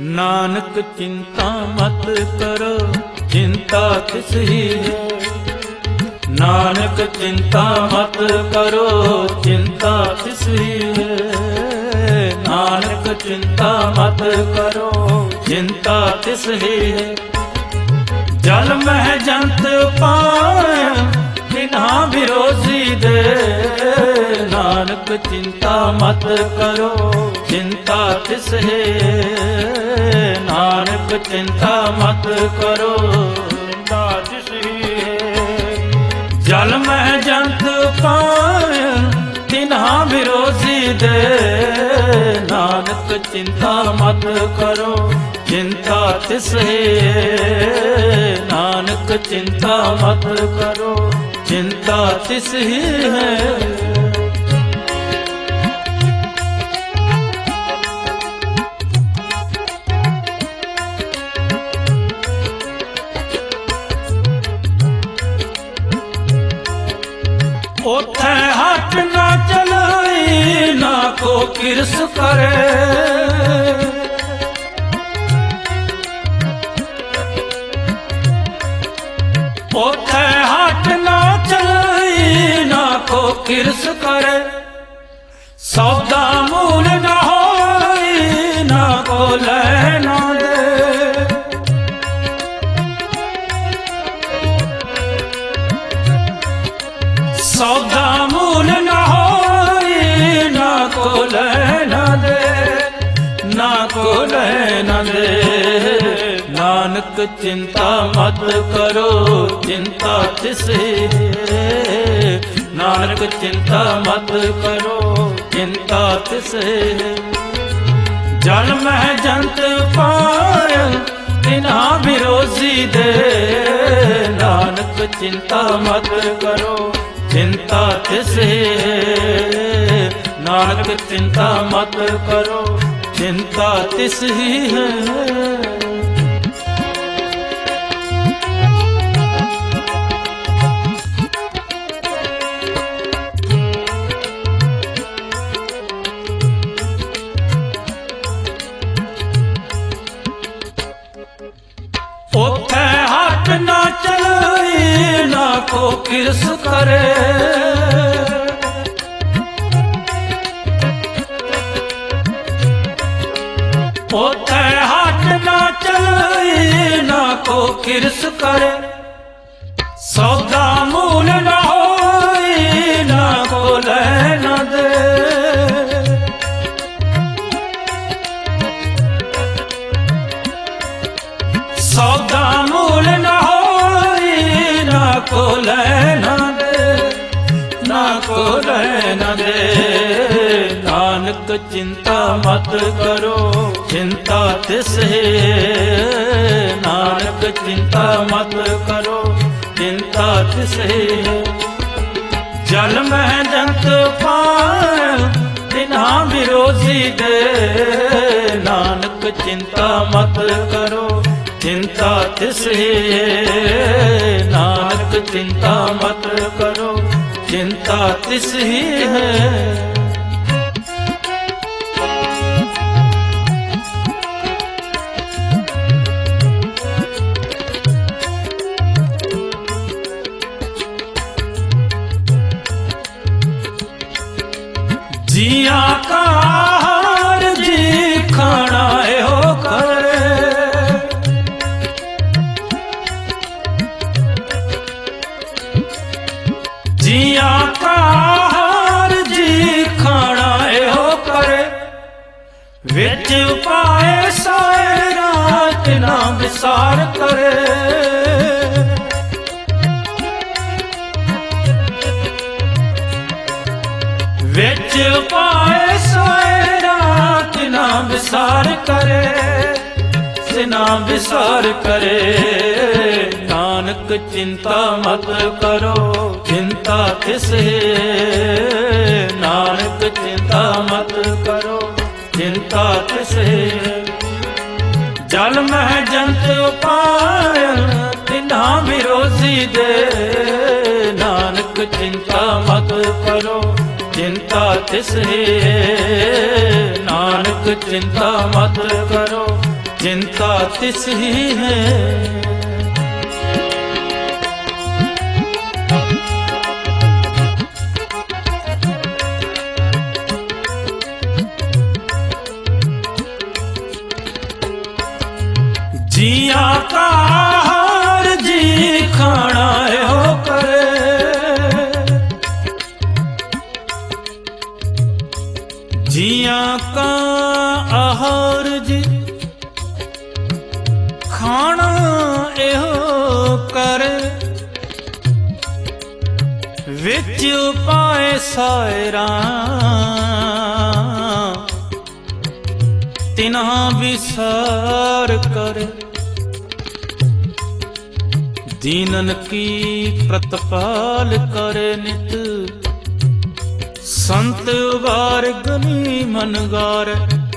नानक चिंता मत करो, चिंता किस ही है। नानक चिंता मत करो, चिंता किस ही है। नानक चिंता मत करो, चिंता किस ही है। जल मह जंत पाय बिना विरोधी दे। नानक चिंता मत करो, चिंता किस है। नानक चिंता मत करो, चिंता किस है। जल मह जंत पाय बिना विरोधी दे। नानक चिंता मत करो, चिंता किस है। नानक चिंता मत करो, चिंता किस ही है। ओथे हट ना चलाई, ना को किरस करे। ओथे हट ना चलाई, ना को किरस करे। सौदा मूल न होई, ना को लेना दे। सौदा मूल न होई, ना को लेना दे। ना को लेना दे। नानक चिंता मत करो, चिंता किस है। नानक चिंता मत करो, चिंता किस है। जल मह जंत पाय बिना विरोधी दे। नानक चिंता मत करो, चिंता किस है। नानक चिंता मत करो, चिंता किस ही है। ओथे हट ना चलाई, ना को किरस करे। ओथे हट ना चलाई, ना को किरस करे। सौदा मूल न होई, ना को लेना दे। सौदा मूल न होई, ना को लेना दे। ना को लेना दे। नानक चिंता मत करो, चिंता किस है। नानक चिंता मत करो, चिंता किस है। जल मह जंत पाय बिना विरोधी दे। नानक चिंता मत करो, चिंता किस है। नानक चिंता मत करो, चिंता किस ही है। जिया का हार जी खाना हो करे। जिया का हार जी खाना हो करे। विच पाए साए रात ना विसार करे। विच पाए सोए रात ना विसार करे। सिना विसार करे। नानक चिंता मत करो, चिंता किस है। नानक चिंता मत करो, चिंता किस है। जल मह जंत पाय बिना विरोधी दे। नानक चिंता मत करो, चिंता किस है। नानक चिंता मत करो, चिंता तिस ही है। जिया का हर जी खाना हो करे, जिया का आहार जी खाना एहो करे, विच पाए सायरा तिन्हा विसार करे। दीनन की प्रतिपाल करे नित, संत उबार गनी मन गार।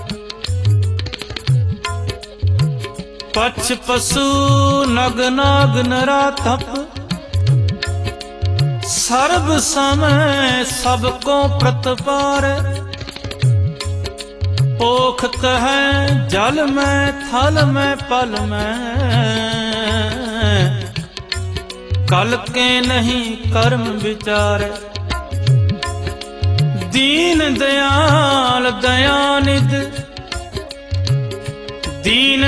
पछ पशु नग नाग नरा तप, सर्व समय सबको प्रतिपार। पोख कहे जल में थल में पल में, कल के नहीं कर्म विचार। दीन दयाल दयानिध, दीन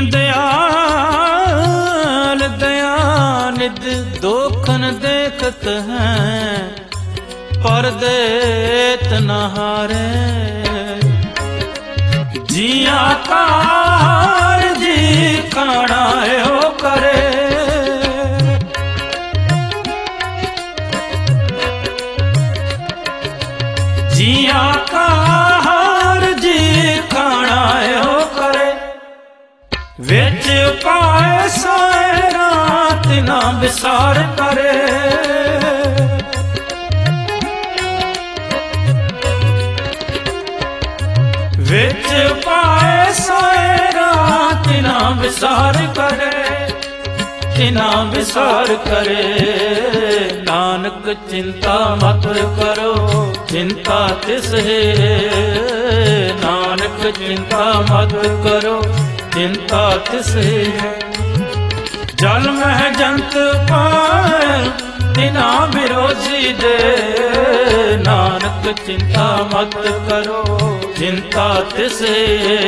दयाल दयानिध, दोखन देखत हैं पर देत न हारे। जिया का हर जी खाना हो करे, जिया का हर जी खाना हो करे। विच पाए सायरा तिना विसार करे, विच पाए सायरा तिना विसार करे, तिना विसार करे। नानक चिंता मत करो चिंता तिस है, नानक चिंता मत करो चिंता तिस है। जल मह जंत पाए तिना विरोधी दे, नानक चिंता मत करो चिंता तिस है,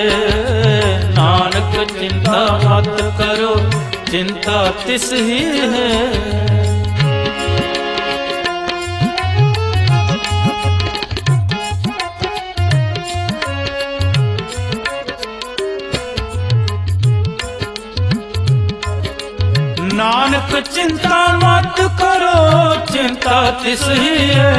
नानक चिंता मत करो चिंता तिस ही है। नानक चिंता मत करो चिंता तिस ही है,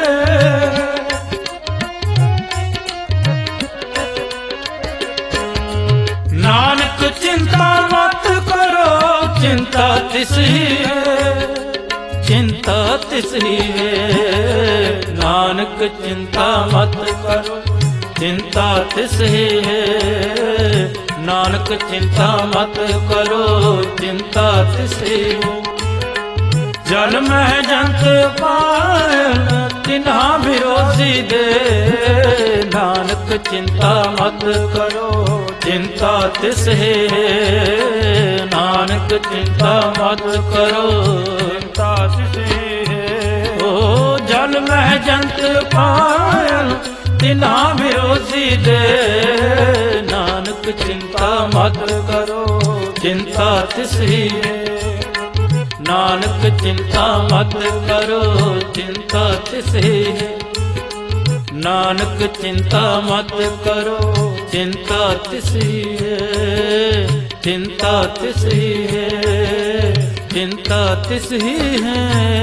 नानक चिंता मत करो चिंता तिस ही है, चिंता तिस ही है। नानक चिंता मत करो चिंता तिस ही है, नानक चिंता मत करो चिंता तिस ही है। जल मह जंत पाए तिन्हा विरोधी दे, नानक चिंता मत करो चिंता तिस है, नानक चिंता मत करो चिंता तिस है। ओ जल मह जंत पाए तिन्हा विरोधी दे, नानक चिंता मत करो चिंता तिस ही है, नानक चिंता मत करो चिंता तिस ही है। नानक चिंता मत करो चिंता तिस ही है, चिंता तिस ही है, चिंता तिस ही है।